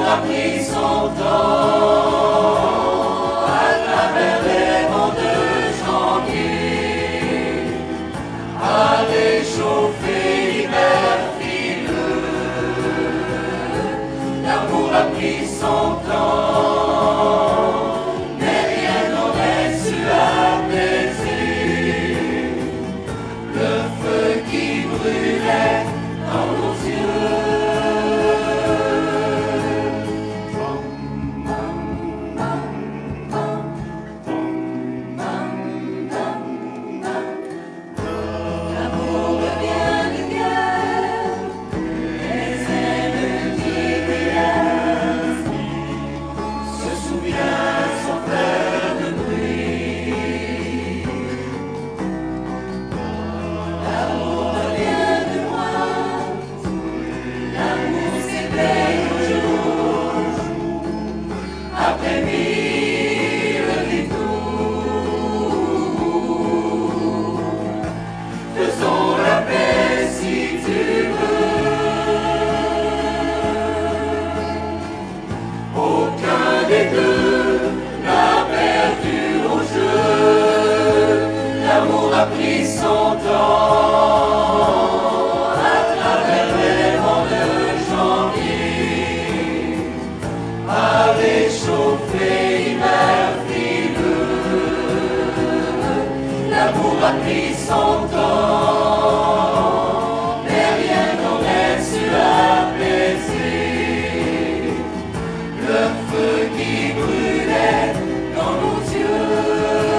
a pris son temps à travers les monts de janvier, à réchauffer l'hiver frileux. L'amour a pris son temps, mais rien n'aurait su apaiser le feu qui brûlait dans nos yeux. Après mille détours, faisons la paix si tu veux. Aucun des deux n'a perdu au jeu. L'amour a pris son temps à travers les monts de janvier, à réchauffer l'hiver frileux. L'amour a pris son temps, mais rien n'aurait su apaiser le feu qui brûlait dans nos yeux.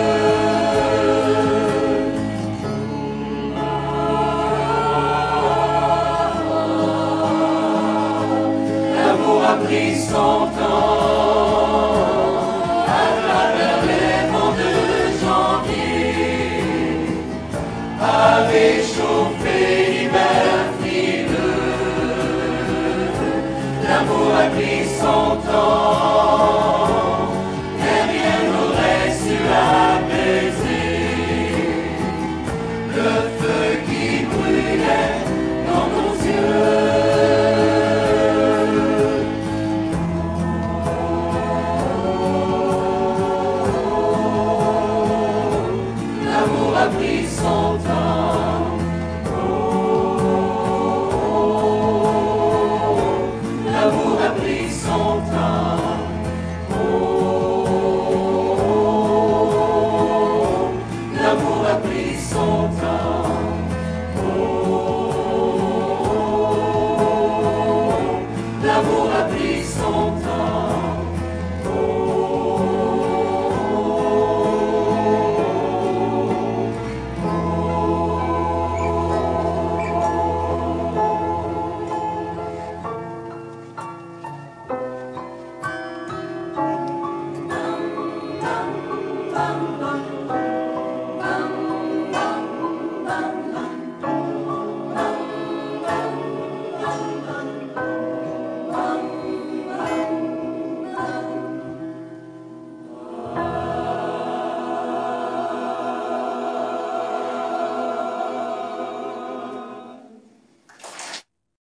L'amour a pris son temps à travers les monts de janvier, à réchauffer l'hiver frileux. L'amour a pris son temps, mais rien n'aurait su apaiser le feu qui brûlait dans nos yeux. L'amour a pris son temps. L'amour a pris son temps. L'amour a pris son temps. L'amour a pris son temps.